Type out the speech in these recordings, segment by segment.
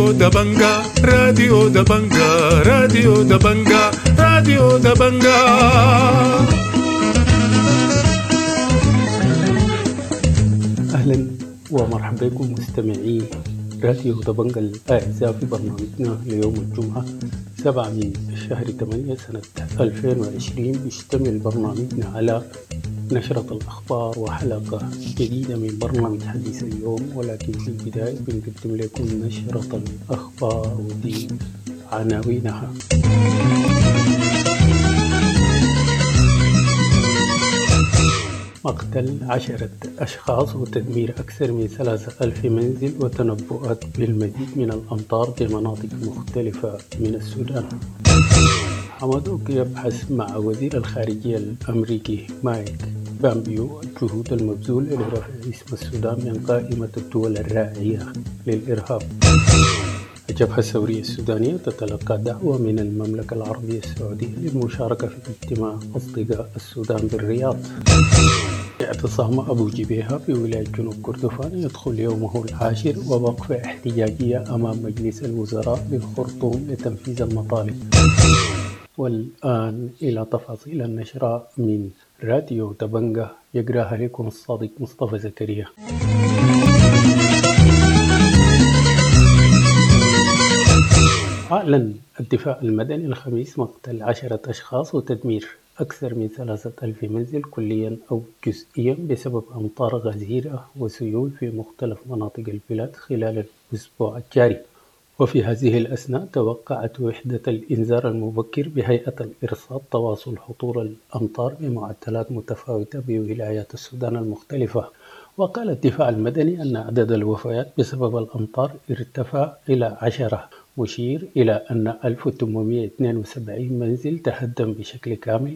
دبنجا راديو دبنجا راديو دبنجا راديو دبنجا. أهلا ومرحبا بكم مستمعي راديو دبنجا الأعزاء في برنامجنا ليوم الجمعة 7 من شهر 8 سنة 2020. بيشتمل برنامجنا على نشرة الأخبار وحلقة جديدة من برنامج حديث اليوم، ولكن في البداية بنقدم لكم نشرة الأخبار ودي عناوينها. مقتل 10 أشخاص وتدمير أكثر من 3000 منزل وتنبؤات بالمزيد من الأمطار بمناطق مختلفة من السودان. حمدوك يبحث مع وزير الخارجية الأمريكي مايك بامبيو الجهود المبذولة لرفع اسم السودان من قائمة الدول الراعية للإرهاب. الجبهة الثورية السودانية تتلقى دعوة من المملكة العربية السعودية للمشاركة في اجتماع أصدقاء السودان بالرياض. اعتصام أبو جبيهة في ولاية جنوب كردفان يدخل يومه العاشر، ووقفة احتجاجية أمام مجلس الوزراء بالخرطوم لتنفيذ المطالب. والآن إلى تفاصيل النشرة من راديو دبنجا، يقرأها لكم الصادق مصطفى زكريا. أعلن الدفاع المدني الخميس مقتل 10 أشخاص وتدمير أكثر من 3000 منزل كليا أو جزئيا بسبب أمطار غزيرة وسيول في مختلف مناطق البلاد خلال الأسبوع الجاري. وفي هذه الأثناء توقعت وحدة الإنذار المبكر بهيئة الإرصاد تواصل هطول الأمطار بمعدلات متفاوتة بولايات السودان المختلفة. وقال الدفاع المدني أن عدد الوفيات بسبب الأمطار ارتفع إلى 10، مشير إلى أن 1872 منزل تهدم بشكل كامل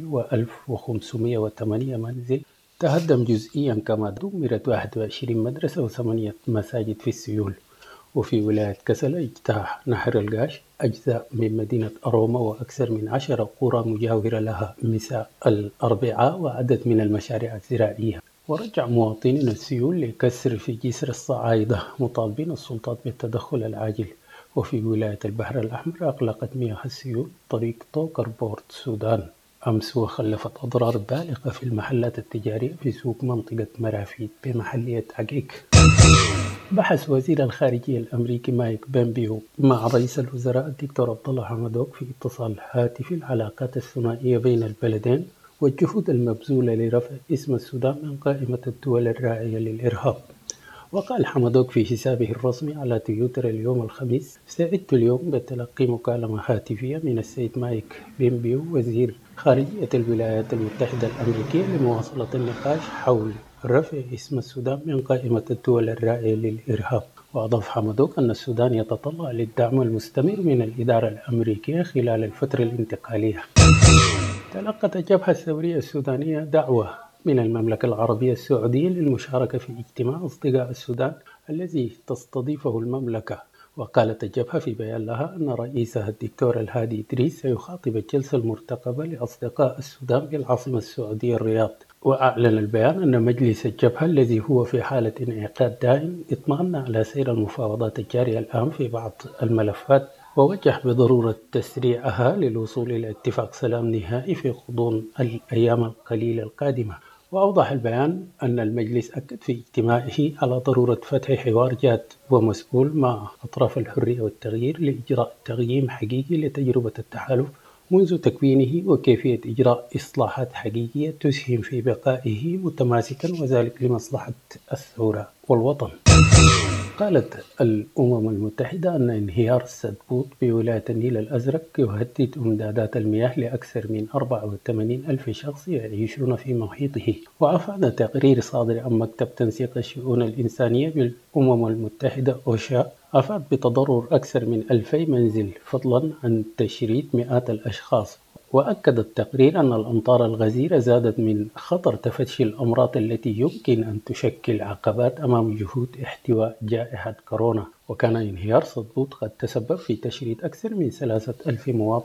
و1508 منزل تهدم جزئيا، كما دمرت 21 مدرسة و8 مساجد في السيول. وفي ولاية كسل اجتاح نهر القاش أجزاء من مدينة أروما وأكثر من 10 قرى مجاورة لها مساء الأربعاء وعدد من المشاريع الزراعية. ورجع مواطنين السيول لكسر في جسر الصعايدة مطالبين السلطات بالتدخل العاجل. وفي ولاية البحر الأحمر أغلقت مياه السيول طريق توكر بورت السودان أمس، وخلفت أضرار بالغة في المحلات التجارية في سوق منطقة مرافيد بمحلية عقيق. بحث وزير الخارجية الأمريكي مايك بامبيو مع رئيس الوزراء الدكتور عبدالله حمدوك في اتصال هاتفي العلاقات الثنائية بين البلدين والجهود المبذولة لرفع اسم السودان من قائمة الدول الراعية للإرهاب. وقال حمدوك في حسابه الرسمي على تويتر اليوم الخميس: سعدت اليوم بتلقي مكالمة هاتفية من السيد مايك بامبيو وزير خارجية الولايات المتحدة الأمريكية لمواصلة النقاش حول رفع اسم السودان من قائمة الدول الراعية للإرهاب. وأضاف حمدوك أن السودان يتطلع للدعم المستمر من الإدارة الأمريكية خلال الفترة الانتقالية. تلقت الجبهة الثورية السودانية دعوة من المملكة العربية السعودية للمشاركة في اجتماع أصدقاء السودان الذي تستضيفه المملكة. وقالت الجبهة في بيان لها أن رئيسها الدكتور الهادي إدريس سيخاطب الجلسة المرتقبة لأصدقاء السودان بالعاصمة السعودية الرياض. وأعلن البيان أن مجلس الجبهة الذي هو في حالة انعقاد دائم اطمأن على سير المفاوضات الجارية الآن في بعض الملفات، ووجه بضرورة تسريعها للوصول إلى اتفاق سلام نهائي في غضون الأيام القليلة القادمة. وأوضح البيان أن المجلس أكد في اجتماعه على ضرورة فتح حوار جاد ومسؤول مع أطراف الحرية والتغيير لإجراء تقييم حقيقي لتجربة التحالف منذ تكوينه وكيفية إجراء إصلاحات حقيقية تسهم في بقائه متماسكا، وذلك لمصلحة الثورة والوطن. قالت الأمم المتحدة أن انهيار السدبوط بولاية النيل الأزرق يهدد إمدادات المياه لأكثر من 84 ألف شخص يعيشون في محيطه. وأفاد تقرير صادر عن مكتب تنسيق الشؤون الإنسانية بالأمم المتحدة أوشا أفاد بتضرر أكثر من 2000 منزل فضلا عن تشريد مئات الأشخاص. وأكد التقرير أن الأمطار الغزيرة زادت من خطر تفشي الأمراض التي يمكن أن تشكل عقبات أمام جهود احتواء جائحة كورونا. وكان انهيار سدبوط قد تسبب في تشريد أكثر من 3000 مواطن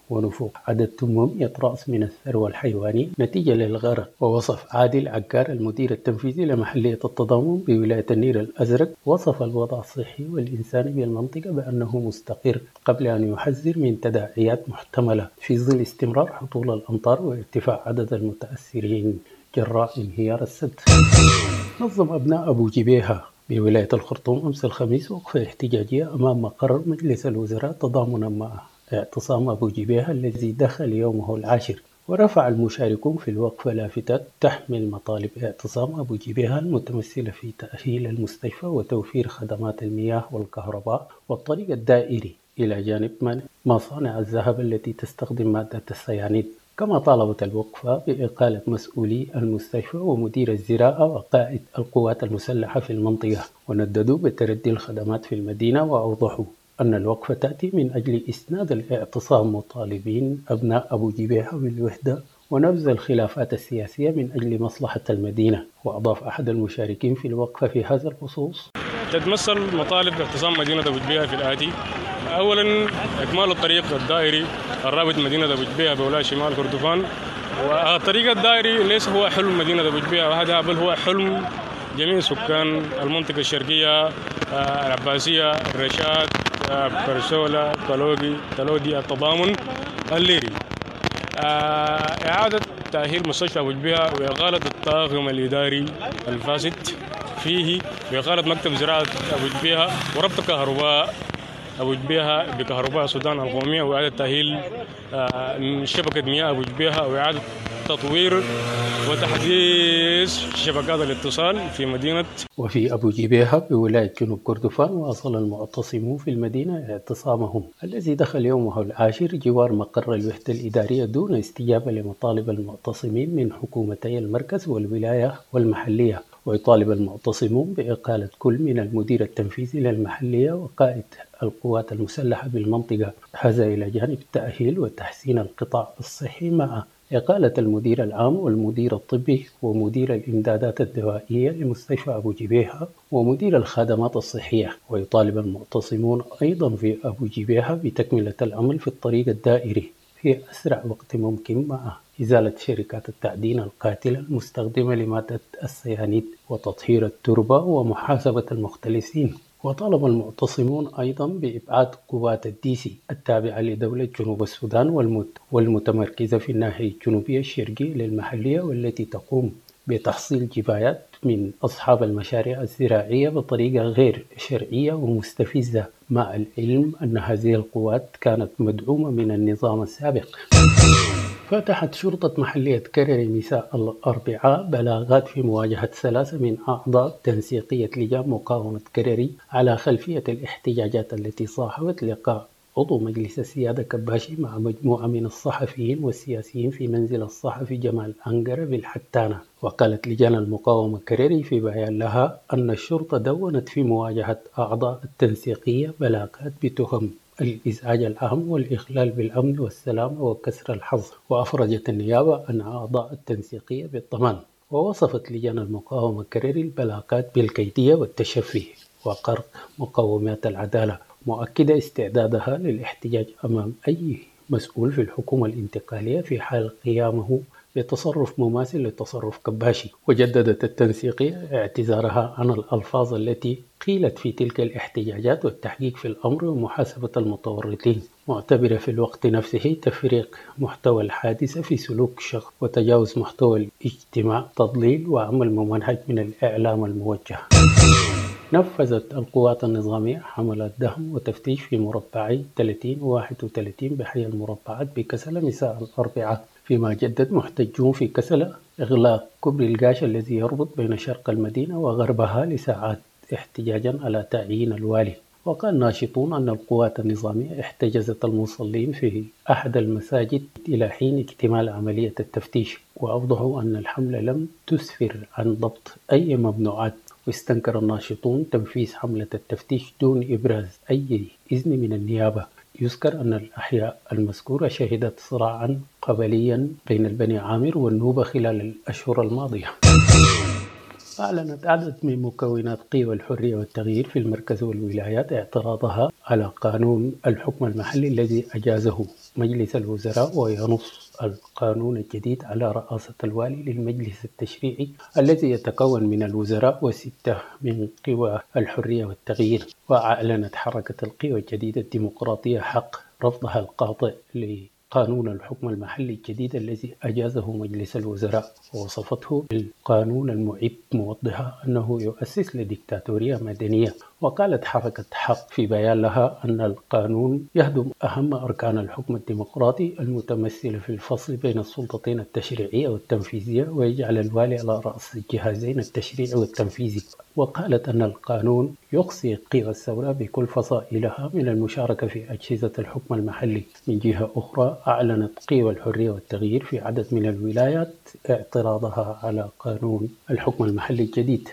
ونفوق عدد 800 رأس من الثروة الحيوانية نتيجة للغرق. ووصف عادل عكار المدير التنفيذي لمحلية التضامن بولاية النيل الأزرق وصف الوضع الصحي والإنساني بالمنطقة بأنه مستقر، قبل أن يحذر من تداعيات محتملة في ظل استمرار هطول الأمطار وارتفاع عدد المتأثرين جراء انهيار السد. نظم أبناء أبو جبيهة بولاية الخرطوم أمس الخميس وقفة احتجاجية أمام مقر مجلس الوزراء تضامنا مع اعتصام أبو جبيهة الذي دخل يومه العاشر. ورفع المشاركون في الوقفة لافتات تحمل مطالب اعتصام أبو جبيهة المتمثلة في تأهيل المستشفى وتوفير خدمات المياه والكهرباء والطريق الدائري، إلى جانب مصانع الذهب التي تستخدم مادة السيانيد. كما طالبت الوقفة بإقالة مسؤولي المستشفى ومدير الزراعة وقائد القوات المسلحة في المنطقة، ونددوا بتردي الخدمات في المدينة، وأوضحوا أن الوقفة تأتي من أجل إسناد الاعتصام مطالبين أبناء أبو جبيهة بالوحدة ونبذ الخلافات السياسية من أجل مصلحة المدينة. وأضاف أحد المشاركين في الوقفة في هذا الخصوص: تتمثل مطالب اعتصام مدينة أبو جبيهة في الآتي: أولا إكمال الطريق الدائري الرابط مدينة أبو جبيهة بولاية شمال كردفان. والطريق الدائري ليس هو حلم مدينة أبو جبيهة وحدها، بل هو حلم جميع سكان المنطقة الشرقية، العباسية، الرشاد، برسولة، كالوغي، تلودي، التضامن، الليري. إعادة تأهيل مستشفى أبو جبيهة وإقالة الطاقم الإداري الفاسد فيه، وإقالة مكتب زراعة أبو جبيهة، وربط كهرباء أبو جبيهة بكهرباء السودان القومية، وإعادة تأهيل شبكة مياه أبو جبيهة، وإعادة تطوير وتحديث شبكات الاتصال في مدينة. وفي أبو جبيهة بولاية جنوب كردفان واصل المعتصمون في المدينة اعتصامهم الذي دخل يومه العاشر جوار مقر الوحدة الإدارية دون استجابة لمطالب المعتصمين من حكومتي المركز والولاية والمحلية. ويطالب المعتصمون بإقالة كل من المدير التنفيذي للمحلية وقائد القوات المسلحة بالمنطقة، هذا إلى جانب التأهيل وتحسين القطاع الصحي مع إقالة المدير العام والمدير الطبي ومدير الإمدادات الدوائية لمستشفى أبو جبيهة ومدير الخدمات الصحية. ويطالب المعتصمون أيضا في أبو جبيهة بتكملة العمل في الطريق الدائري في أسرع وقت ممكن مع إزالة شركات التعدين القاتلة المستخدمة لمادة السيانيد وتطهير التربة ومحاسبة المختلسين. وطالب المعتصمون أيضا بإبعاد قوات الديسي التابعة لدولة جنوب السودان والمتمركزة في الناحية الجنوبية الشرقية للمحلية، والتي تقوم بتحصيل جبايات من أصحاب المشاريع الزراعية بطريقة غير شرعية ومستفزة، مع العلم أن هذه القوات كانت مدعومة من النظام السابق. فتحت شرطة محلية كرري مساء الأربعاء بلاغات في مواجهة 3 من أعضاء تنسيقية لجان مقاومة كرري على خلفية الاحتجاجات التي صاحبت لقاء عضو مجلس السيادة كباشي مع مجموعة من الصحفيين والسياسيين في منزل الصحفي جمال أنقرة بالحتانة. وقالت لجان المقاومة كرري في بيان لها أن الشرطة دونت في مواجهة أعضاء التنسيقية بلاغات بتهم الإزعاج العام والإخلال بالأمن والسلامة وكسر الحظ. وأفرجت النيابة عن أعضاء التنسيقية بالضمان. ووصفت لجان المقاومة كرري البلاغات بالكيدية والتشفي وقرق مقومات العدالة، مؤكدة استعدادها للاحتجاج أمام أي مسؤول في الحكومة الانتقالية في حال قيامه بتصرف مماثل لتصرف كباشي. وجددت التنسيقية اعتذارها عن الألفاظ التي قيلت في تلك الاحتجاجات والتحقيق في الأمر ومحاسبة المتورطين، معتبرة في الوقت نفسه تفريق محتوى الحادثة في سلوك شخص وتجاوز محتوى الاجتماع، تضليل وعمل ممنهج من الإعلام الموجه. نفذت القوات النظامية حملات دهم وتفتيش في مربعي 30 و 31 بحي المربعات بكسلة مساء الأربعاء، فيما جدد محتجون في كسلة إغلاق كوبري القاش الذي يربط بين شرق المدينة وغربها لساعات احتجاجا على تعيين الوالي. وقال ناشطون أن القوات النظامية احتجزت المصلين في أحد المساجد إلى حين اكتمال عملية التفتيش، وأوضحوا أن الحملة لم تسفر عن ضبط أي ممنوعات. واستنكر الناشطون تنفيذ حملة التفتيش دون إبراز أي إذن من النيابة. يذكر أن الأحياء المذكورة شهدت صراعا قبليا بين البني عامر والنوبة خلال الأشهر الماضية. أعلنت عدد من مكونات قوى الحرية والتغيير في المركز والولايات اعتراضها على قانون الحكم المحلي الذي أجازه مجلس الوزراء، وينص القانون الجديد على رئاسة الوالي للمجلس التشريعي الذي يتكون من الوزراء وستة من قوى الحرية والتغيير. وأعلنت حركة القوى الجديدة الديمقراطية حق رفضها القاطع قانون الحكم المحلي الجديد الذي أجازه مجلس الوزراء، ووصفته بالقانون المعيب، موضحة أنه يؤسس لديكتاتورية مدنية. وقالت حركة حق في بيان لها أن القانون يهدم أهم أركان الحكم الديمقراطي المتمثلة في الفصل بين السلطتين التشريعية والتنفيذية، ويجعل الوالي على رأس الجهازين التشريعي والتنفيذي. وقالت أن القانون يقصي قوى الثورة بكل فصائلها من المشاركة في أجهزة الحكم المحلي. من جهة أخرى أعلنت قوى الحرية والتغيير في عدد من الولايات اعتراضها على قانون الحكم المحلي الجديد.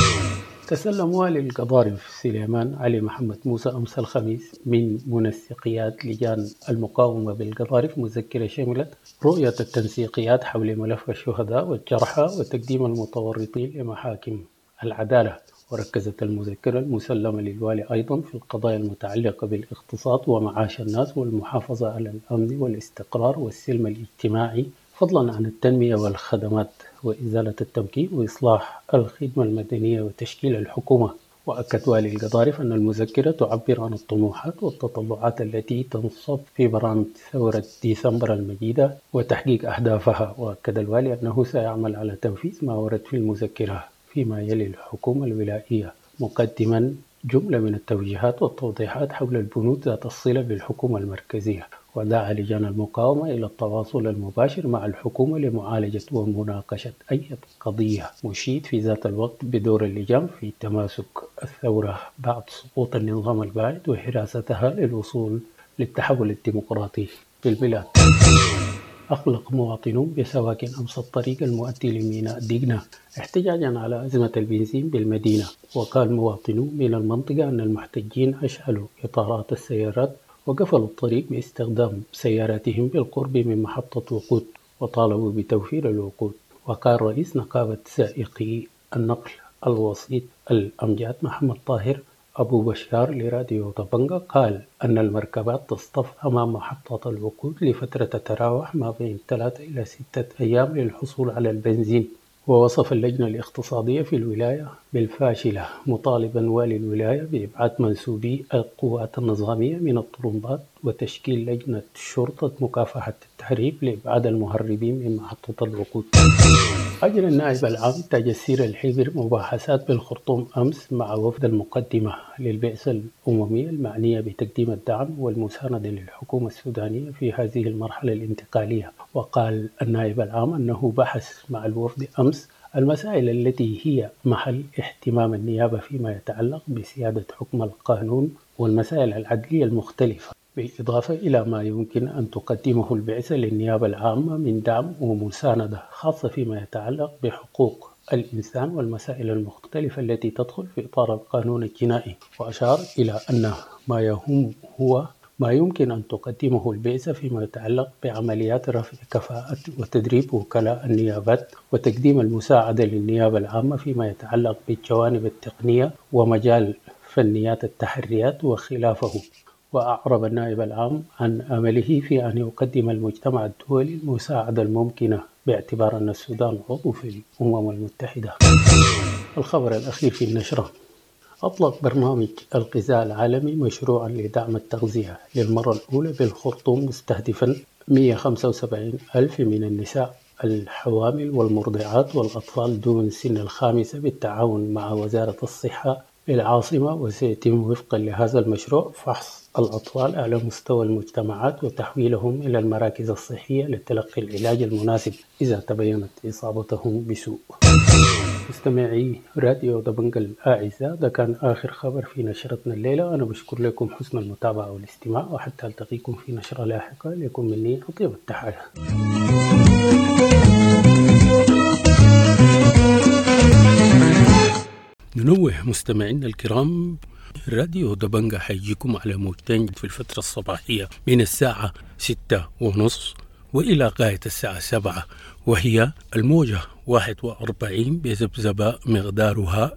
تسلم والي القضارف سليمان علي محمد موسى أمس الخميس من منسقيات لجان المقاومة بالقضارف مذكرة شملت رؤية التنسيقيات حول ملف الشهداء والجرحى وتقديم المتورطين لمحاكم العدالة. وركزت المذكرة المسلمة للوالي أيضا في القضايا المتعلقة بالاقتصاد ومعاش الناس والمحافظة على الأمن والاستقرار والسلم الاجتماعي، فضلا عن التنمية والخدمات وإزالة التمكين وإصلاح الخدمة المدنية وتشكيل الحكومة. وأكد والي القضارف أن المذكرة تعبر عن الطموحات والتطلعات التي تنصب في برامج ثورة ديسمبر المجيدة وتحقيق أهدافها. وأكد الوالي أنه سيعمل على تنفيذ ما ورد في المذكرة فيما يلي الحكومة الولائية، مقدما جملة من التوجيهات والتوضيحات حول البنود ذات الصلة بالحكومة المركزية. ودعا لجان المقاومة إلى التواصل المباشر مع الحكومة لمعالجة ومناقشة أي قضية، مشيد في ذات الوقت بدور اللجان في تماسك الثورة بعد سقوط النظام البائد وحراستها للوصول للتحول الديمقراطي في البلاد. أغلق مواطنون بسواكن أمس الطريق المؤدي لميناء ديغنا احتجاجا على أزمة البنزين بالمدينة. وقال مواطنون من المنطقة أن المحتجين أشعلوا إطارات السيارات وقفلوا الطريق باستخدام سياراتهم بالقرب من محطة وقود، وطالبوا بتوفير الوقود. وقال رئيس نقابة سائقي النقل الوسيط الأمجاد محمد طاهر أبو بشار لراديو طبنجة قال أن المركبات تصطف أمام محطة الوقود لفترة تتراوح ما بين 3 إلى 6 أيام للحصول على البنزين. ووصف اللجنة الاقتصادية في الولاية بالفاشلة، مطالبا والي الولاية بإبعاد منسوبي القوات النظامية من الطرمبات وتشكيل لجنة شرطة مكافحة التهريب لإبعاد المهربين من محطة الوقود. أجرى النائب العام تاج السير الحبر مباحثات بالخرطوم أمس مع وفد المقدمة للبعثة الأممية المعنية بتقديم الدعم والمساندة للحكومة السودانية في هذه المرحلة الانتقالية. وقال النائب العام أنه بحث مع الوفد أمس المسائل التي هي محل اهتمام النيابة فيما يتعلق بسيادة حكم القانون والمسائل العدلية المختلفة، بالإضافة إلى ما يمكن أن تقدمه البعثة للنيابة العامة من دعم ومساندة، خاصة فيما يتعلق بحقوق الإنسان والمسائل المختلفة التي تدخل في إطار القانون الجنائي. وأشار إلى أن ما يهم هو ما يمكن أن تقدمه البعثة فيما يتعلق بعمليات رفع كفاءة وتدريب وكلاء النيابات وتقديم المساعدة للنيابة العامة فيما يتعلق بالجوانب التقنية ومجال فنيات التحريات وخلافه. وأعرب النائب العام عن أمله في أن يقدم المجتمع الدولي المساعدة الممكنة باعتبار أن السودان عضو في الأمم المتحدة. الخبر الأخير في النشرة: أطلق برنامج الغذاء العالمي مشروعا لدعم التغذية للمرة الأولى بالخرطوم مستهدفا 175,000 من النساء الحوامل والمرضعات والأطفال دون سن الخامسة بالتعاون مع وزارة الصحة بالعاصمة. وسيتم وفقا لهذا المشروع فحص الأطفال على مستوى المجتمعات وتحويلهم إلى المراكز الصحية لتلقي العلاج المناسب إذا تبينت إصابتهم بسوء. مستمعي راديو طبنجة الأعزاء، ده كان آخر خبر في نشرتنا الليلة. أنا بشكر لكم حسن المتابعة والاستماع، وحتى ألتقيكم في نشرة لاحقة. لكم مني أطيب التحايا. ننوه مستمعينا الكرام، راديو طبنجة حيجيكم على موجتين في الفترة الصباحية من الساعة 6:30 وإلى غاية الساعة 7، وهي الموجة 41 بذبذبة مقدارها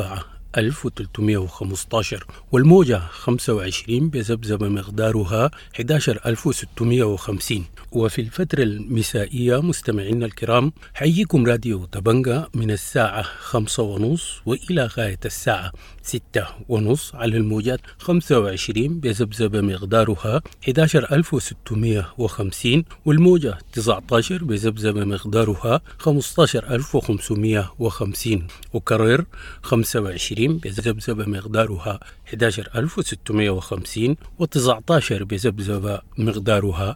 7315، والموجة 25 بذبذبة مقدارها 11650. وفي الفترة المسائية مستمعينا الكرام حييكم راديو دبنجة من الساعة 5:30 وإلى غاية الساعة 6:30 على الموجات 25 بذبذبة مقدارها 11650، والموجة 19 بذبذبة مقدارها 15550، وكرر 25 بذبذبة مقدارها 11650 و19 بذبذبة مقدارها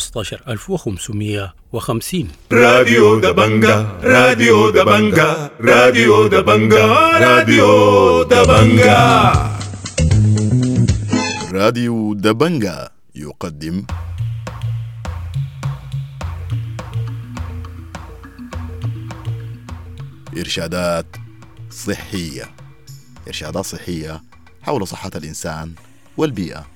15550. راديو دبنجة راديو دبنجة راديو دبنجة راديو دبنجة. راديو دبنجة يقدم إرشادات صحية، إرشادات صحية حول صحة الإنسان والبيئة.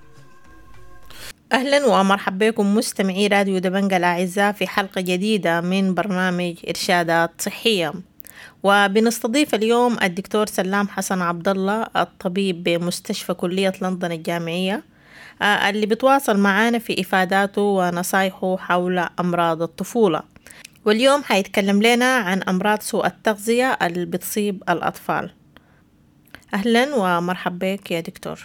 أهلا ومرحبا بكم مستمعي راديو دبنجة الأعزاء في حلقة جديدة من برنامج إرشادات صحية، وبنستضيف اليوم الدكتور سلام حسن عبد الله، الطبيب بمستشفى كلية لندن الجامعية، اللي بتواصل معانا في إفاداته ونصايحه حول أمراض الطفولة. واليوم حيتكلم لنا عن أمراض سوء التغذية اللي بتصيب الأطفال. أهلا ومرحبا بك يا دكتور.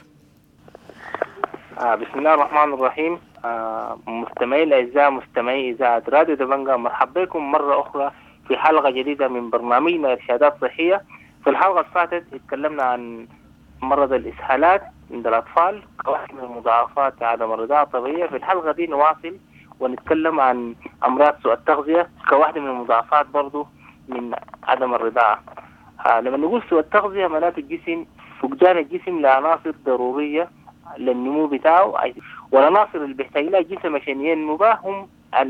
بسم الله الرحمن الرحيم. مستمعي الأعزاء، مستمعي إذاعة راديو دبنجة، مرحبا بكم مرة أخرى في حلقة جديدة من برنامجنا إرشادات صحية. في الحلقة اللي فاتت اتكلمنا عن مرض الإسهالات عند الأطفال كواحد من المضاعفات عدم الرضاعة الطبيعية. في الحلقة دي نواصل ونتكلم عن أمراض سوء التغذية كواحد من المضاعفات برضو من عدم الرضاعة. لما نقول سوء التغذية معناته الجسم، فقدان الجسم لعناصر ضرورية للنمو بتاعه، والعناصر اللي بيحتاج لها الجسم عشان ينمو هم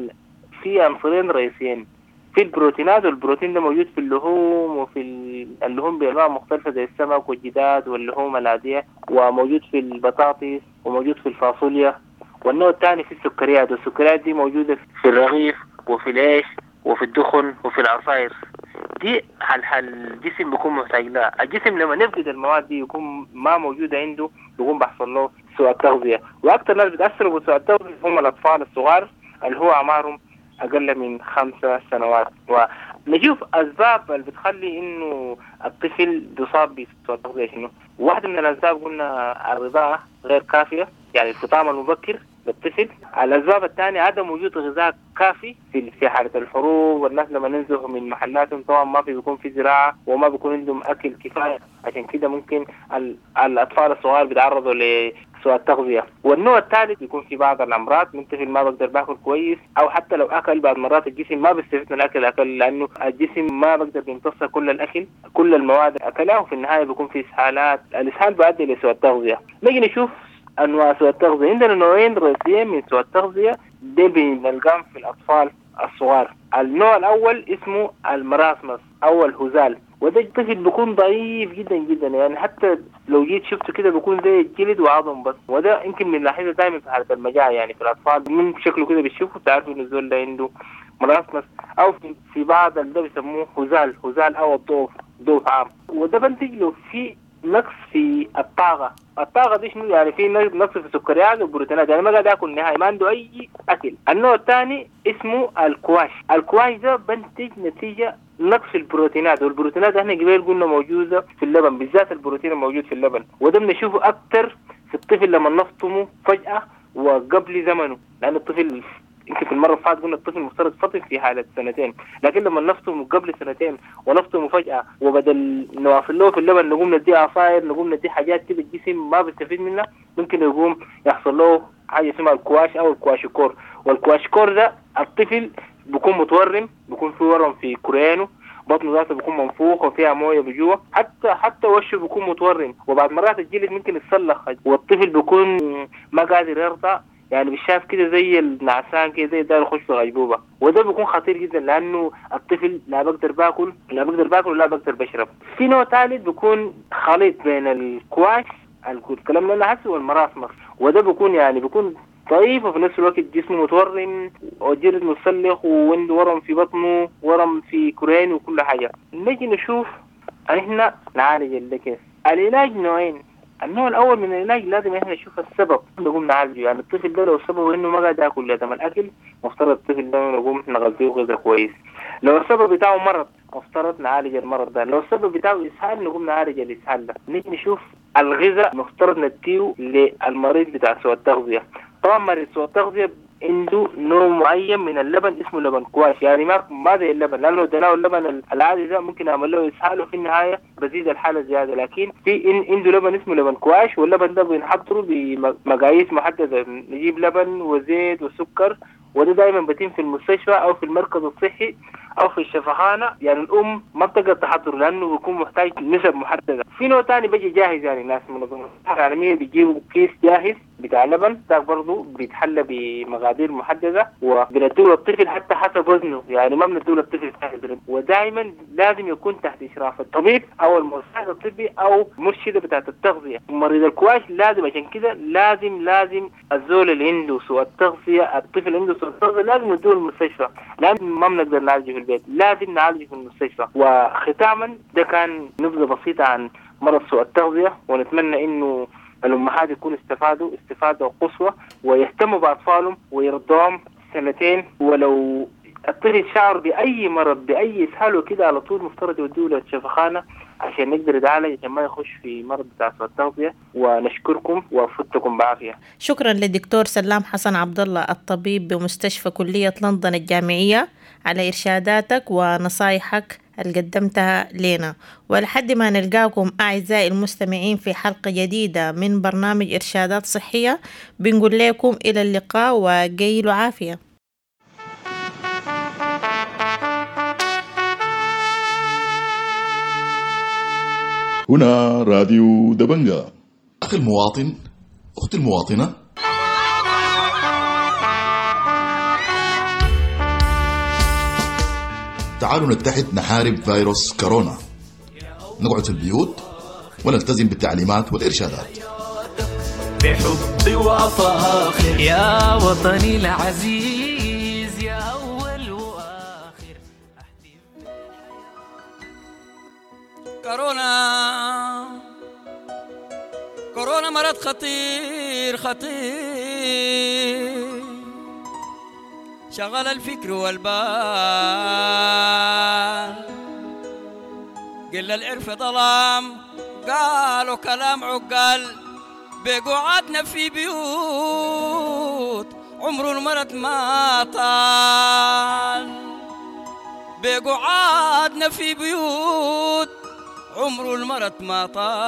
في عنصرين رئيسيين في البروتينات، والبروتين ده موجود في اللحوم، وفي اللحوم بأنواع مختلفة زي السمك والجداد واللحوم العادية، وموجود في البطاطس وموجود في الفاصوليا. والنوع الثاني في السكريات، والسكريات دي موجودة في الرغيف وفي العيش وفي الدخن وفي العصائر. دي الجسم بيكون محتاج لها. الجسم لما نفقد المواد دي يكون ما موجودة عنده، بيكون بيحصل له سوء التغذية. وأكثر ناس بتأثروا بسوء التغذية هم الأطفال الصغار اللي هو أعمارهم أقل من 5 سنوات. ونشوف أسباب اللي بتخلي إنه الطفل يصاب بسوء التغذية شنو. واحدة من الأسباب قلنا الرضاعة غير كافية، يعني الفطام المبكر للطفل. الأسباب الثانية عدم وجود غذاء كافي في حالة الحروب، والناس لما ننزلوا من محلاتهم طبعا ما بيكون في زراعة وما بيكون عندهم أكل كفاية، عشان كده ممكن الأطفال الصغار بيتعرضوا لسوء التغذية. والنوع الثالث يكون في بعض الأمراض من طفل ما بقدر باكل كويس، أو حتى لو أكل بعض مرات الجسم ما بيستفيد من الأكل لأنه الجسم ما بقدر يمتص كل الأكل، كل المواد أكلها، وفي النهاية بيكون في إسهالات. الإسهال بيؤدي لسوء التغذية. نيجي نشوف أنواع سوء التغذية. عندنا نوعين رئيسيين من سوء التغذية دي بنلقاهم في الأطفال الصغار. النوع الأول اسمه المراسمس أو الهزال، وده الطفل بيكون ضعيف جدا جدا، يعني حتى لو جيت شفته كده بيكون زي الجلد وعظم بس. وده يمكن بنلاحظه دائما في حالة المجاعة، يعني في الأطفال من شكله كده بتشوفه تعرفوا إنه الزول ده عنده مراسمس. أو في بعض اللي بيسموه هزال أو ضعف عام، وده بنتج له في نقص في الطاقة دي شنو يعني؟ في نقص في السكريات والبروتينات، يعني ما قاعد ياكل نهائي، ما عنده اي اكل. النوع الثاني اسمه الكواش ده بنتج نتيجة نقص في البروتينات، والبروتينات احنا قبل قلنا موجودة في اللبن، بالذات البروتين الموجود في اللبن، وده بنشوفه اكتر في الطفل لما نفطمه فجأة وقبل زمنه، لان الطفل يمكن في المرة اللي فاتت قلنا الطفل مفترض فطم في حالة 2 لكن لما نفطمه قبل 2 ونفطمه فجأة وبدل نواصل له في اللبن نقوم نديه عصائر، نقوم نديه حاجات كده الجسم ما بيستفيد منها، ممكن يقوم يحصل له حاجة اسمها الكواش أو الكواشيكور. والكواشيكور ده الطفل بيكون متورم، بيكون فيه ورم في كريانه، بطنه ذاته بيكون منفوخ وفيها مويه بجوه، حتى وشه بيكون متورم، وبعد مرات الجلد ممكن يتصلخ، والطفل بيكون ما قادر يرضع، يعني بالشاف كده زي النعسان كده، زي ده يخش في غيبوبة. وده بيكون خطير جدا لأنه الطفل لا بقدر باكل ولا بقدر بشرب. في نوع ثالث بيكون خليط بين الكواش الكلام اللي أنا حاسه والمراسمس، وده بيكون ضعيف وفي نفس الوقت جسمه متورم وجلد مسلخ وعنده ورم في بطنه ورم في كرين وكل حاجة. نجي نشوف احنا نعالج ده كيف. العلاج نوعين. النوع الاول من العلاج لازم احنا نشوف السبب نقوم نعالجه. يعني الطفل ده لو سببه انه ما قاعد ياكل لازم الاكل، مفترض الطفل ده نقوم نغذيه غذاء كويس. لو السبب بتاعه مرض مفترض نعالج المرض ده. لو السبب بتاعه اسهال نقوم نعالج الاسهال ده. نيجي نشوف الغذاء مفترض نديه للمريض بتاع سوء التغذية. طبعا مريض سوء التغذية عنده نوع معين من اللبن اسمه لبن كواش، يعني ما زي اللبن، لانه لو اديناه اللبن العادي ده ممكن اعمل له اسهال وفي النهايه بزيد الحاله زياده. لكن في عنده لبن اسمه لبن كواش، واللبن ده بنحضره بمقاييس محدده، نجيب لبن وزيت وسكر، وده دائما بتم في المستشفى او في المركز الصحي او في الشفاخانه. يعني الام ما بتقدر تحضره لانه بيكون محتاج نسب محدده. في نوع ثاني بيجي جاهز، يعني ناس منظمه الصحه العالميه بيجيبوا كيس جاهز بتاع لبن، ده برضه بيتحلى بمقادير محدده وبنديه للطفل حتى حسب وزنه، يعني ما بنديه للطفل سهل. ودائما لازم يكون تحت اشراف الطبيب او المساعد الطبي او مرشده بتاعت التغذيه. مريض الكواش لازم، عشان كده لازم الزول اللي عنده سوء التغذيه، الطفل عنده سوء التغذيه لازم نديه المستشفى، لازم ما بنقدر نعالجه في البيت، لازم نعالجه في المستشفى. وختاما ده كان نبذه بسيطه عن مرض سوء التغذيه، ونتمنى انه الأمهات يكونوا استفادوا قصوى ويهتموا بأطفالهم ويرضوهم سنتين. ولو الطفل شعر بأي مرض بأي إسهال وكده على طول مفترض يودوه للشفاخانة عشان نقدر نتعالج، عشان ما يخش في مرض بتاع سوء التغذية. ونشكركم وأفدتكم بعافية. شكرا للدكتور سلام حسن عبد الله الطبيب بمستشفى كلية لندن الجامعية على إرشاداتك ونصايحك اللي قدمتها لنا. ولحد ما نلقاكم أعزائي المستمعين في حلقة جديدة من برنامج إرشادات صحية، بنقول لكم إلى اللقاء وقيلوا عافية. هنا راديو دبنجة. أخي المواطن، أختي المواطنة، تعالوا نتحد نحارب فيروس كورونا. نقعد في البيوت ونلتزم بالتعليمات والإرشادات. بحب وفاخر يا وطني العزيز يا أول وآخر. كورونا مرض خطير شغل الفكر والبال، قل العرف ظلام قالوا كلام عقال، بقعدنا في بيوت عمر المرض ما طال، بقعدنا في بيوت عمر المرض ما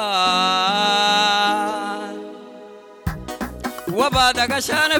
طال. وبعد قشانة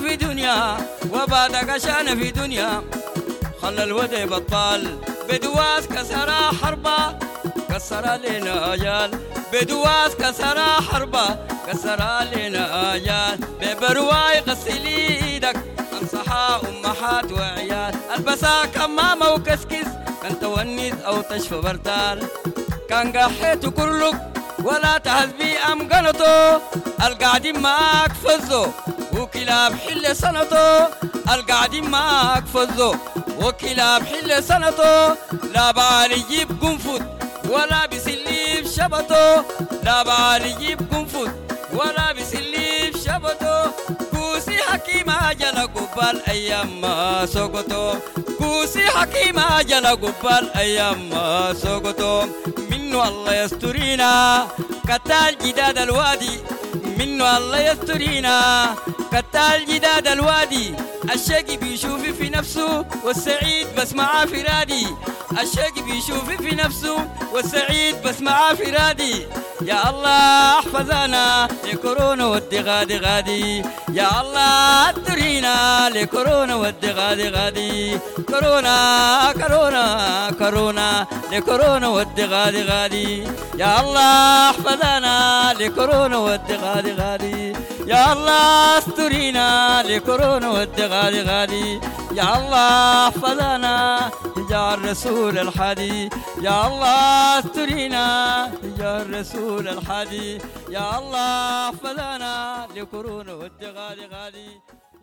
في دنيا خلى الودي بطال، بدواس كسرى حربة كسرى لنا أجال، بدواس كسرى حربة كسرى لنا أجال، ببرواي غسل ايدك انصحا أمهات وعيال، البسا كمامة وكسكس كان تونس أو تشفى برتال، كان قحيت كرلك ولا تهز بي أم قنطو، القاعدين معاك فزو وكلاب حل سنتو، القاعدين معاك فزو وكلاب حل سنتو، لا بعالي يجيب قنفذ ولا بسليب شبطو، لا بعالي يجيب قنفذ ولا بسليب شبطو، كوسي حكيمة جل قبال أيام ما سقطو، كوسي حكيمة جل قبال أيام ما سقطو، منه الله يسترينا قتال جداد الوادي، منه الله يسترينا قتال جداد الوادي، الشقي بيشوف في نفسه والسعيد بس معاه فرادي، الشقي بيشوف في نفسه والسعيد بس معاه فرادي، يا الله احفظنا لكورونا ودي غادي غادي، يا الله استرينا لكورونا ودي غادي غادي، كورونا كورونا كورونا لكورونا ودي غادي غادي، يا الله احفظنا لكورونا ودي غادي غادي، يا الله استرينا لكورونا ودي غادي غادي، يا الله احفظنا يا الرسول الحادي، يا الله استرينا يا الرسول الحادي، يا الله احفظنا لكورونا ودي غادي غادي.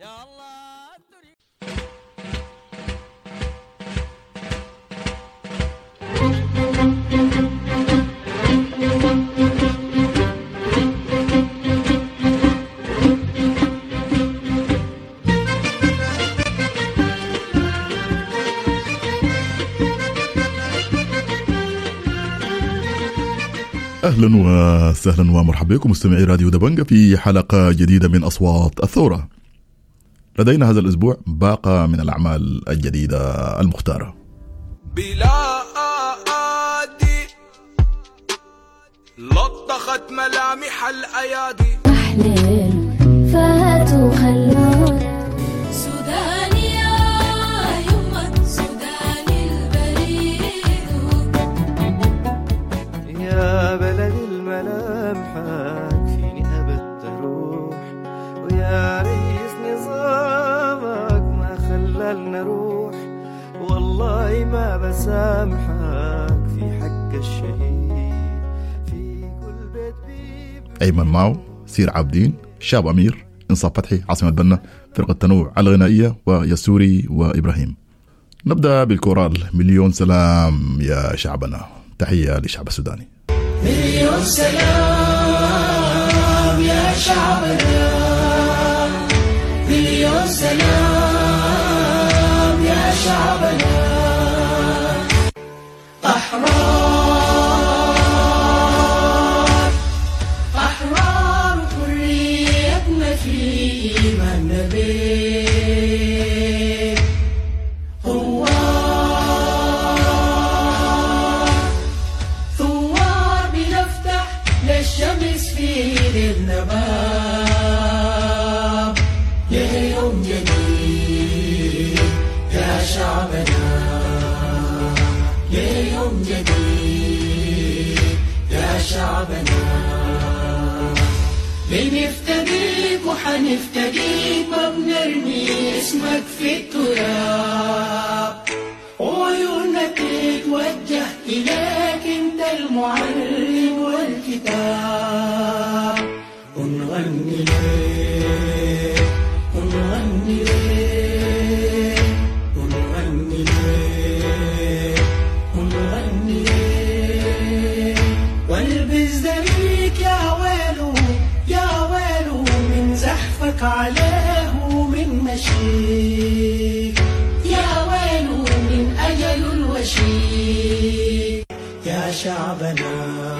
أهلا وسهلا ومرحبا بكم مستمعي راديو دبنجة في حلقة جديدة من أصوات الثورة. لدينا هذا الأسبوع باقة من الأعمال الجديدة المختارة. بلا آدي لطخت ملامح الأيادي أحلام فاتوا خلونا سوداني يا يمة سوداني البريد يا بلد الملامحك فيني أبت روح ويا ريس نظامك ما خلالنا روح والله ما بسامحك في حق الشهيد في كل بيت بيب. أيمن معو، سير عابدين، شاب أمير، إنصاف فتحي، عاصمة بنا، فرقة تنوع الغنائية ويسوري وإبراهيم. نبدأ بالكورال مليون سلام يا شعبنا. تحية للشعب السوداني. مليون سلام يا شعبنا مليون سلام يا شعبنا أحرار أحرار حريتنا في إيماننا بيه ثوار بنفتح للشمس في ليلنا باب يوم جديد يا شعبنا يوم جديد يا شعبنا بنفتديك وحنفتديك ما بنرمي اسمك في التراب عيوننا تتوجه إليك انت المعلم والكتاب ونغني ليك ونغني ليك ونغني ليك ونغني ليك والبس دميك يا ويلو من زحفك عليه ومن مشيك يا ويلو من أجل الوشيك يا شعبنا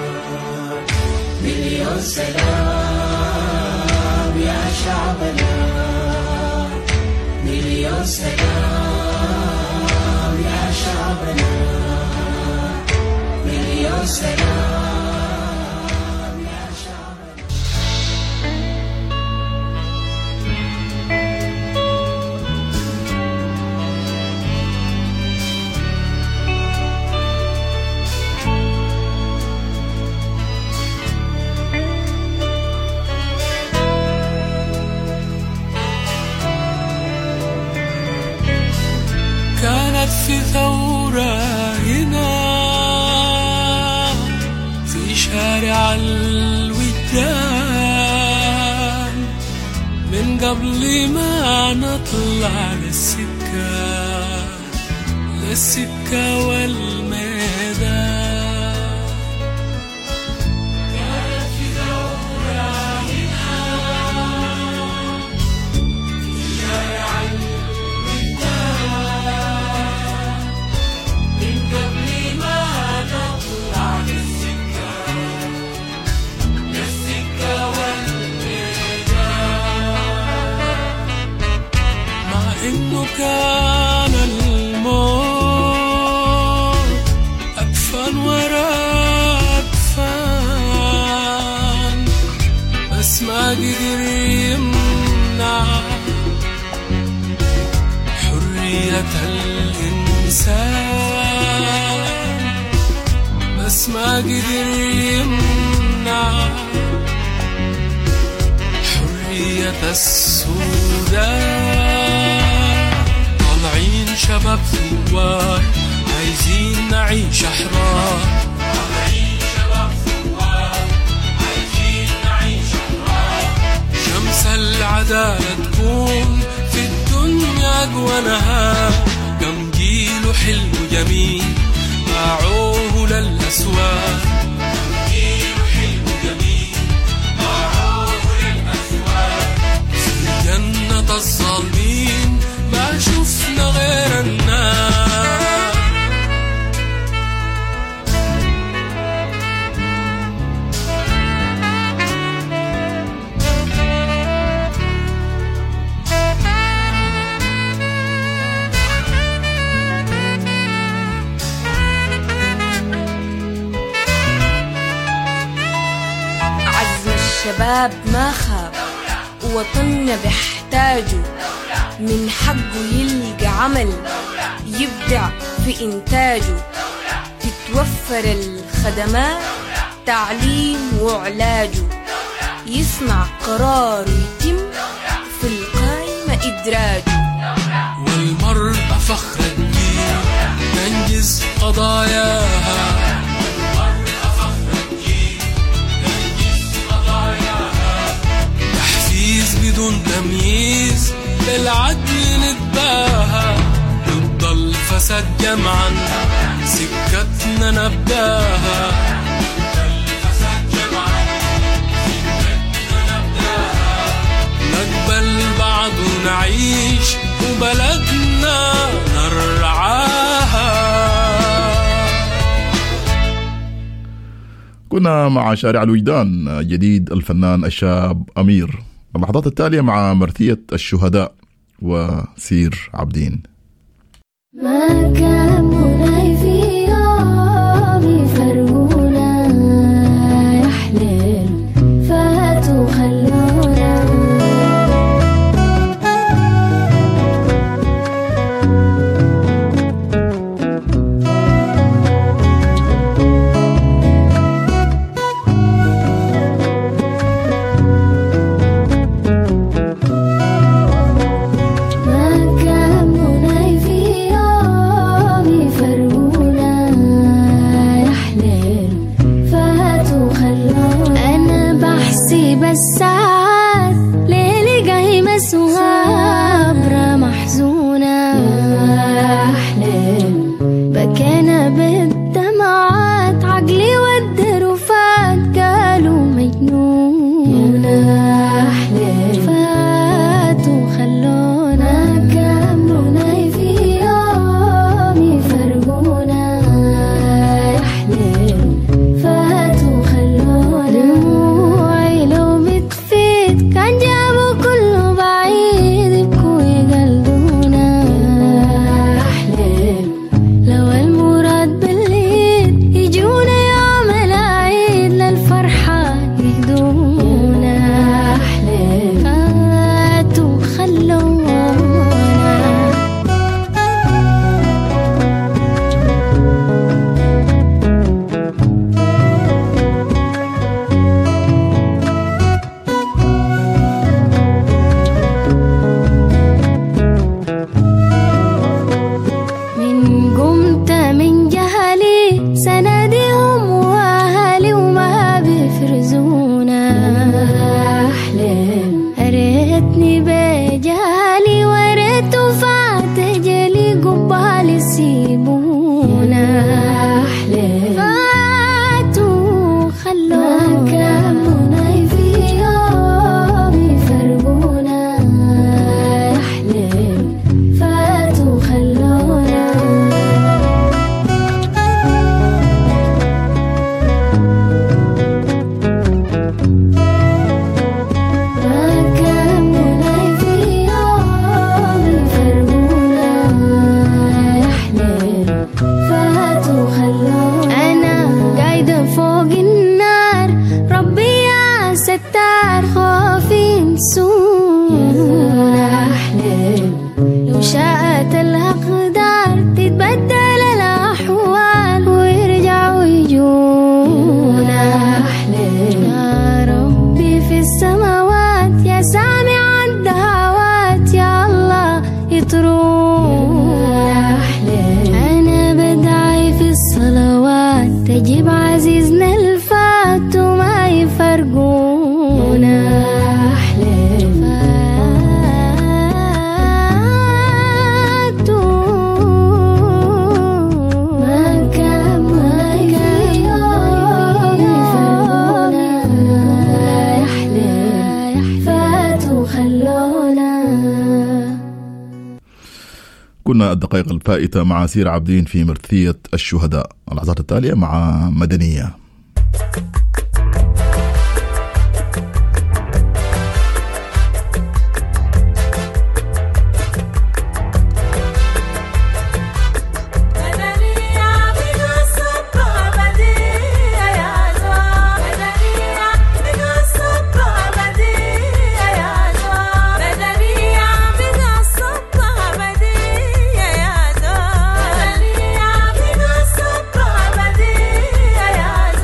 مليون سلام يا شعبنا مليون سلام يا شعبنا مليون سلام يا شعبنا. كانت في ثورة هنا في شارع الودان من قبل ما نطلع للسكة والميدان. كانت في ثورة هنا في شارع من قبل ما نطلع للسكة والميدان. مع إنه كان الموت أكفان ورا أكفان بس ما قدر يمنع حرية الإنسان بس ما قدر يمنع حرية السودان. طالعين شباب ثوار عايزين نعيش أحرار طالعين شباب ثوار عايزين نعيش أحرار. شمس العدالة تكون ونهار كم جيل حلم جميل باعوه للأسواق جيل حلم جميل باعوه للأسواق في جنة الظالمين ما شفنا غير النار الشباب ما خاب وطننا بيحتاجه من حقه يلقى عمل يبدع في إنتاجه تتوفر الخدمات تعليم وعلاجه يصنع قرار يتم في القائمة إدراجه والمرأة فخر الدين تنجز قضاياها بدون تمييز للعدل نتباهى ضد الفساد جمعا سكتنا نبداها نقبل بعض ونعيش وبلدنا نرعاها. كنا مع شارع الوجدان جديد الفنان الشاب أمير. اللحظات التالية مع مرثية الشهداء وسير عبدين. ما كان مناي في يوم يفرقونا يحلل فاتوا خلونا الساعات ليلي قايمة صغابرة محزونة أحلام بكينا بالدمعات عقلي والدروفات قالوا مجنون أحلام فاتوا خلونا كملونا في يوم يفرقونا أحلام فاتوا خلونا كان جابوا كله بعيد يبكوا يقلدونا أحلام لو المراد بالليل يجونا يوم العيد للفرحة يهدونا أحلام فاتوا خلونا تجيب عزيزنا الفات وما يفرقونا أحلام الدقائق الفائتة مع سير عابدين في مرثية الشهداء. اللحظات التالية مع مدنية. يا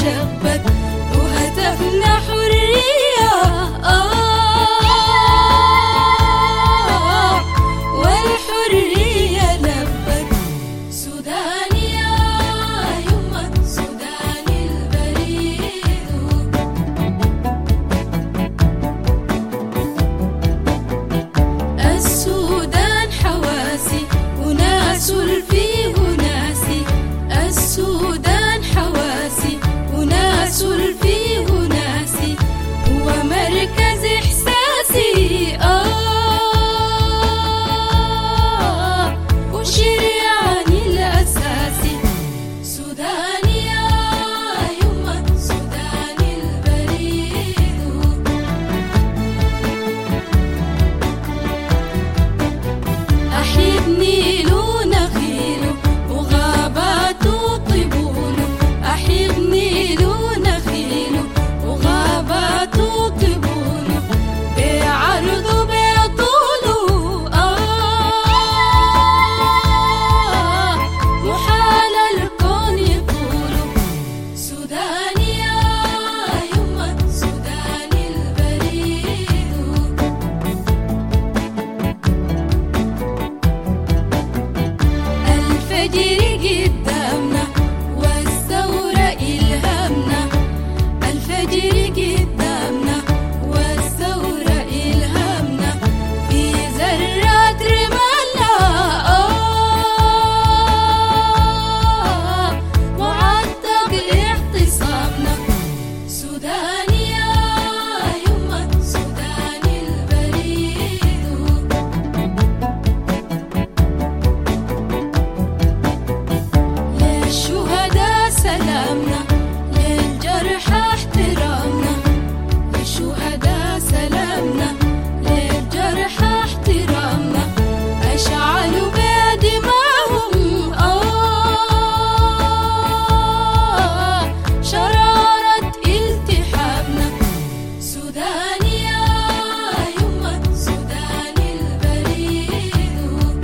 شبت وهتفنا حرية والحرية لبت سودان يا يمة سودان البريد السودان حواسي وناس فيه ناسي السودان حواسي وناس فيه ناسي ومركز إحساسي وشرياني الأساسي سودان يا يمة سودان البريد أحبني لون خيله وغاباته طبوله أحبني لون خيله وغاباته طبوله بعرضه بطوله محال الكون يطوله سودان يا يمة سودان البريد الفجر قدامنا والثورة إلهامنا الفجر قدامنا والثورة إلهامنا في ذرات رمالنا معتق اعتصامنا سودان يا يمة سودان البريد للشهداء سلامنا للجرحى احترامنا للشهداء سلامنا للجرحى احترامنا أشعلوا بدماهم شرارة التحامنا سودان يا يمة سودان البريد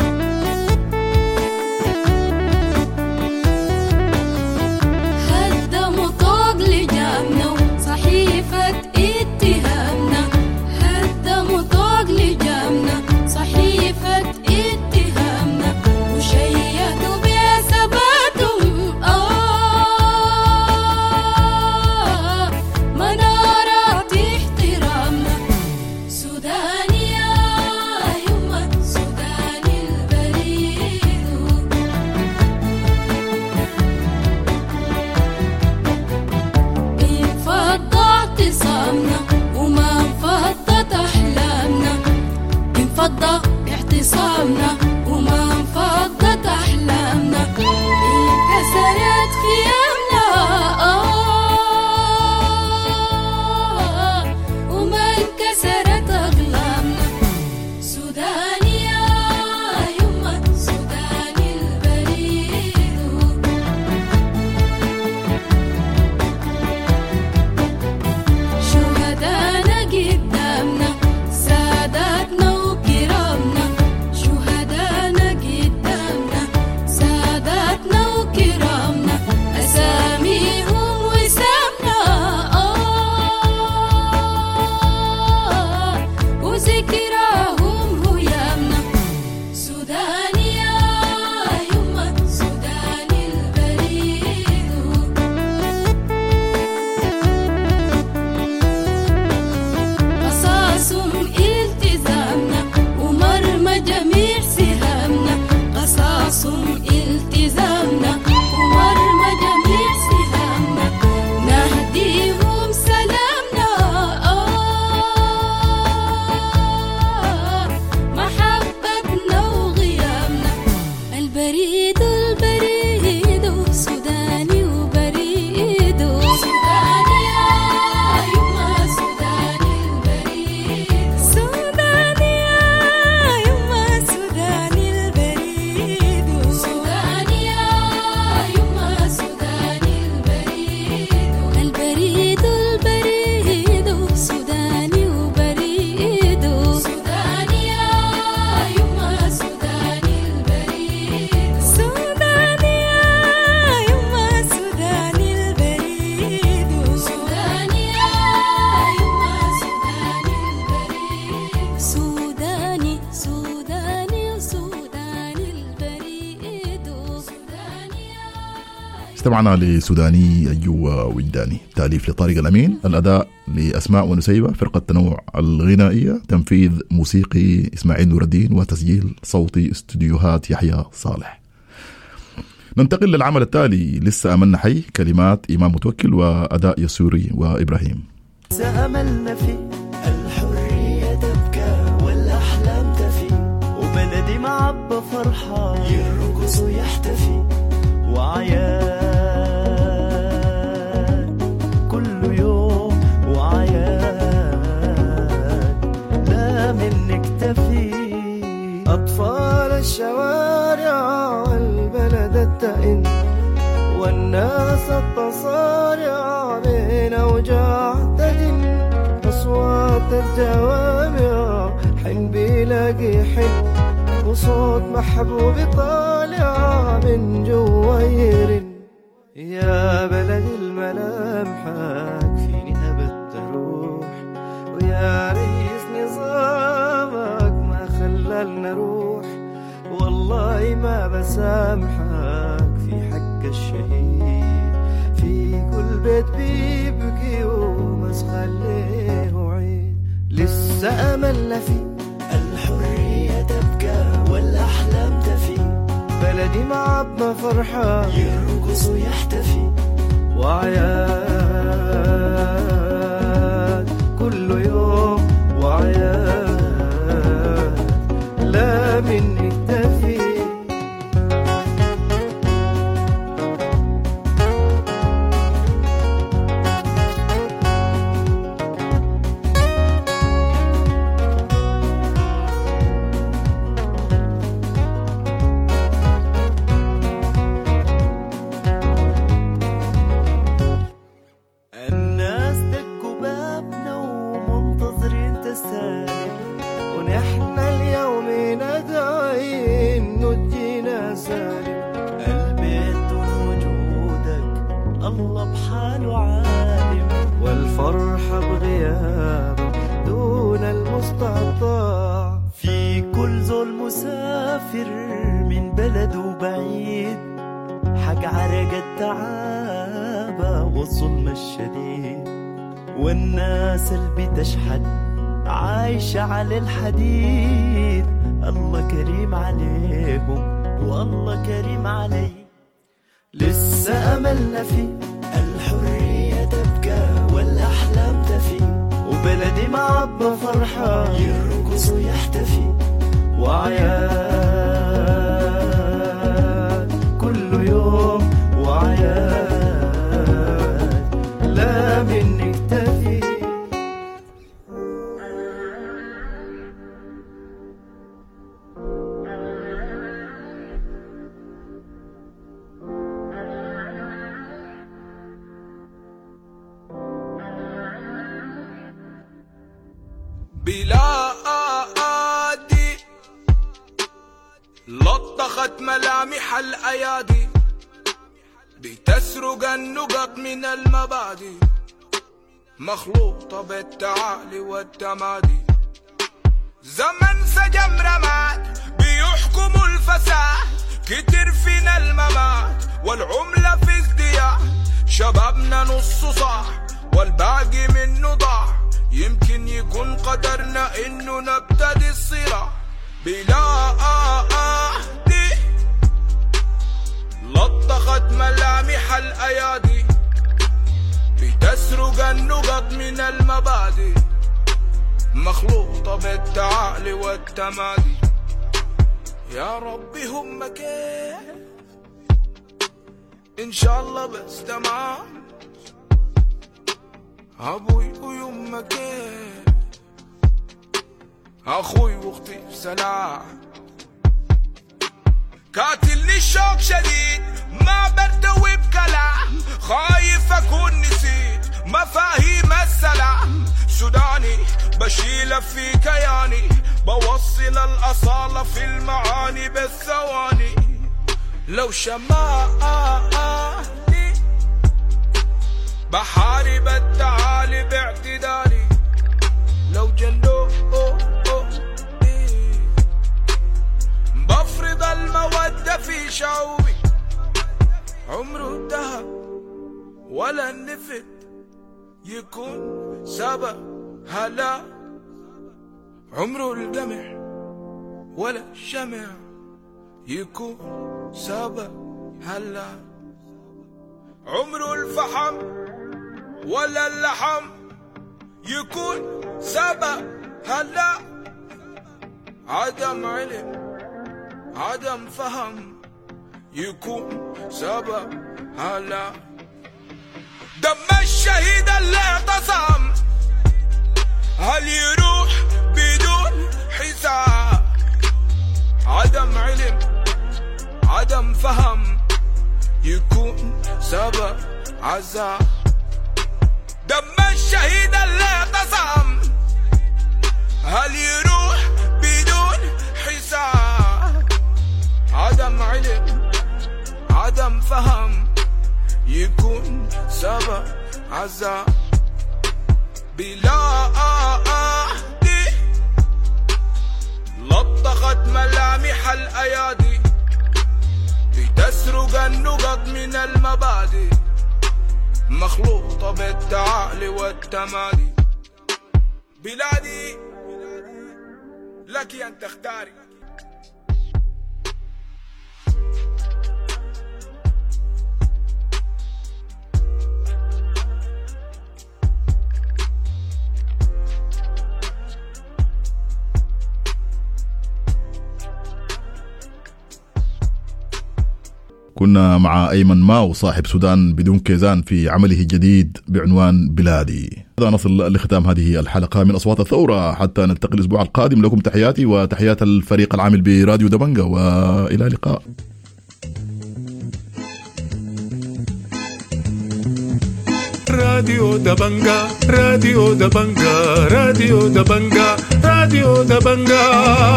هدموا طوق لجامنا وصحيفة اتهامنا هدموا طوق لجامنا صحيفة اتهامنا وشيدوا بثباتهم منارات احترامنا سودان يا يمة سودان البريد انفض اعتصامنا وما انفضت أحلامنا انفض اعتصامنا وما انفضت أحلامنا انكسرت خيامنا وما انكسرت أقلامنا سودان يا يمة سودان البريد شهدانا قدامنا ساداتنا وكرامنا شهدانا قدامنا ساداتنا وكرامنا أساميهم وسامنا وذكراهم هيامنا سودان يا يمة سودان البريد قصاصهم التزامنا ومرمى جميع سهامنا قصاصهم التزامنا ومرمى جميع سهامنا نهديهم سلامنا استمعنا لسوداني أيوة وجداني، تأليف لطارق الأمين، الأداء لأسماء ونسيبة، فرقة تنوع الغنائية، تنفيذ موسيقي إسماعيل نور الدين، وتسجيل صوتي استوديوهات يحيى صالح. ننتقل للعمل التالي، لسه أملنا حي، كلمات إمام متوكل وأداء يسوري وإبراهيم. سأملنا في الحرية تبكى والأحلام تفي، وبلدي معبى فرحة يرقص ويحتفي، وعياد كل يوم وعياد لا من نكتفي. أطفال الشوارع والبلد التئن والناس التصارع بين أوجاع تدن، أصوات الجوامع حن بيلاقي حن، وصوت محبوب طالع من جوا يرن. يا بلد الملامحك فيني أبد أروح، ويا ريس نظامك ما خلالنا روح، والله ما بسامحك في حق الشهيد، في كل بيت بيبكي ومسخى ليه عيد. لسه أملنا في الحرية تبكى والأحلام تفي، بلدي معبى فرحة يرقص ويحتفي، وعياد كل يوم وعياد لا من نكتفي. والناس اللي بتشحد عايشة على الحديد، الله كريم عليهم والله كريم علي. لسه أملنا في الحرية تبكى والأحلام تفي، وبلدي معبى فرحة يرقص ويحتفي، وعياد كل يوم وعياد لا من نكتفي. بلادي لطخت ملامح الأيادي، بتسرق النقط من المبادئ، مخلوطة بالتعالي والتمادي. زمن سجم رماد بيحكم الفساد، كتر فينا الممات والعملة في ازدياد، شبابنا نص صاح والباقي منه ضاع، يمكن يكون قدرنا انه نبتدي الصراع. بلادي لطخت ملامح الأيادي، بتسرق النقط من المبادئ، مخلوطة بالتعالي والتمادي. يا ربي هم كيف إن شاء الله بس تمام، أبوي ويما كيف، أخوي واختي بسلام، قاتلني الشوق شديد ما برتوي بكلام، خايف أكون نسيت مفاهيم السلام. سوداني بشيل في كياني، بوصل الأصالة في المعاني بالثواني. لو شمالي بحارب التعالي باعتدالي، لو جنو بفرض المودة في شعوبي. عمره الدهر هلا عمره القمح ولا الشمع يكون سابق هلا عمره الفحم ولا اللحم يكون سابق هلا عدم علم عدم فهم يكون سابق هلا دم الشهيد اللي اعتصم هل يروح بدون حساب عدم علم عدم فهم يكون سبب عذاب دم الشهيد اللي اعتصم هل يروح بدون حساب عدم علم عدم فهم يكون سبب عذاب بلا أهدي لطخت ملامح الأيادي لتسرق النقط من المبادئ مخلوطة بالتعالي والتمادي بلادي لك أن تختاري كنا مع أيمن ماو صاحب سودان بدون كيزان في عمله الجديد بعنوان بلادي. هذا نصل لختام هذه الحلقة من أصوات الثورة حتى نلتقي الأسبوع القادم. لكم تحياتي وتحيات الفريق العامل براديو دبنجة وإلى اللقاء. راديو دبنجة راديو دبنجة راديو دبنجة راديو دبنجة.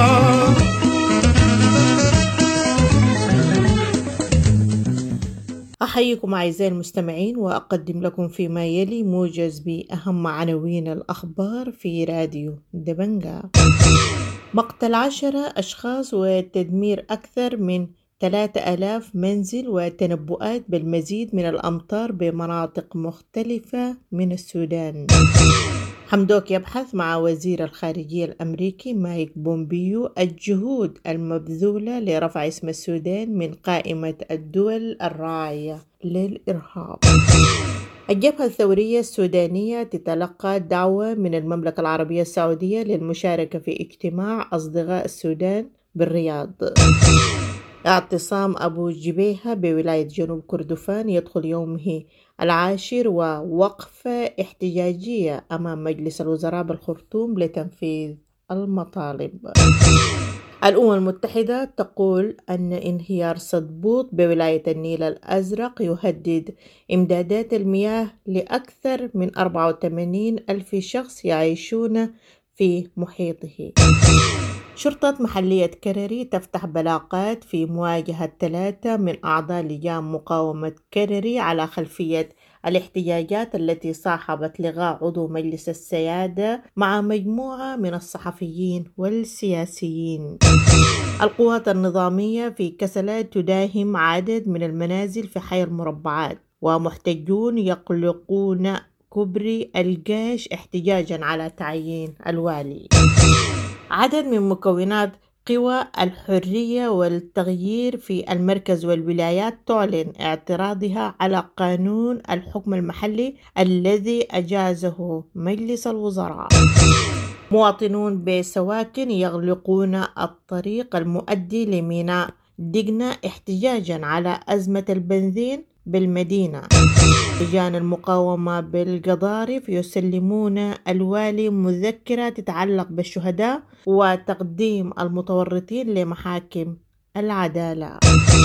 أحييكم أعزائي المستمعين وأقدم لكم فيما يلي موجز بأهم عناوين الأخبار في راديو دبنجة. مقتل 10 أشخاص وتدمير أكثر من 3000 منزل وتنبؤات بالمزيد من الأمطار بمناطق مختلفة من السودان. حمدوك يبحث مع وزير الخارجية الأمريكي مايك بومبيو الجهود المبذولة لرفع اسم السودان من قائمة الدول الراعية للإرهاب. الجبهة الثورية السودانية تتلقى دعوة من المملكة العربية السعودية للمشاركة في اجتماع أصدقاء السودان بالرياض. اعتصام أبو جبيهة بولاية جنوب كردفان يدخل يومه 10 ووقفة احتجاجية أمام مجلس الوزراء بالخرطوم لتنفيذ المطالب. الأمم المتحدة تقول أن انهيار سدبوط بولاية النيل الأزرق يهدد إمدادات المياه لأكثر من 84 ألف شخص يعيشون في محيطه. شرطة محلية كرري تفتح بلاغات في مواجهة 3 من أعضاء لجان مقاومة كرري على خلفية الاحتجاجات التي صاحبت لغاء عضو مجلس السيادة مع مجموعة من الصحفيين والسياسيين. القوات النظامية في كسلة تداهم عدد من المنازل في حي المربعات، ومحتجون يقلقون كوبري الجيش احتجاجا على تعيين الوالي. عدد من مكونات قوى الحرية والتغيير في المركز والولايات تعلن اعتراضها على قانون الحكم المحلي الذي أجازه مجلس الوزراء. مواطنون بسواكن يغلقون الطريق المؤدي لميناء دجنة احتجاجا على أزمة البنزين بالمدينة. لجان المقاومة بالقضارف يسلمون الوالي مذكرة تتعلق بالشهداء وتقديم المتورطين لمحاكم العدالة.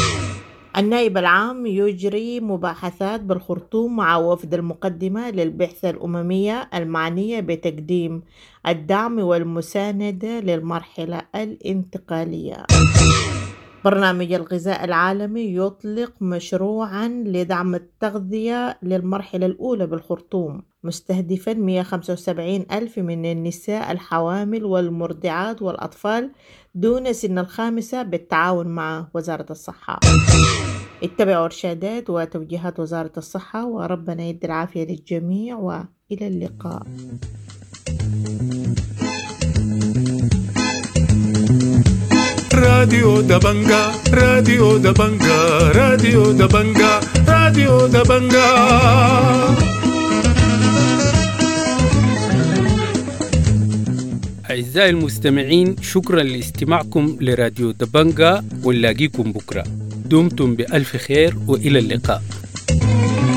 النائب العام يجري مباحثات بالخرطوم مع وفد المقدمة للبعثة الأممية المعنية بتقديم الدعم والمساندة للمرحلة الانتقالية. برنامج الغذاء العالمي يطلق مشروعا لدعم التغذية للمرحلة الأولى بالخرطوم، مستهدفا 175 ألف من النساء الحوامل والمرضعات والأطفال دون سن 5 بالتعاون مع وزارة الصحة. اتبعوا إرشادات وتوجيهات وزارة الصحة، وربنا يدي العافية للجميع، وإلى اللقاء. راديو دبنجا راديو دبنجا راديو دبنجا راديو دبنجا. أعزائي المستمعين، شكرا لاستماعكم لراديو دبنجا، ونلاقيكم بكرة. دمتم بألف خير وإلى اللقاء.